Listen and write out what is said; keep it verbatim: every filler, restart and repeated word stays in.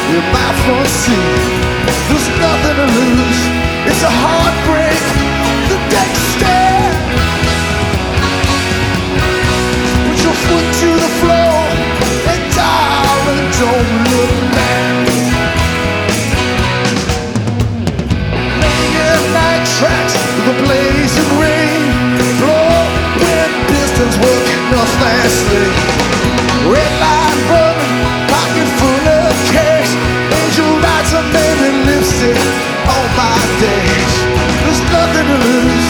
in my front seat. There's nothing to lose. It's a heartbreak. The deck stand. Put your foot to the floor and darling, don't look back. Laying night tracks with a blazing rain. Blow when distance working off nicely. Red light running, pocket full of cash. Angel lights and baby lipstick on my days. There's nothing to lose.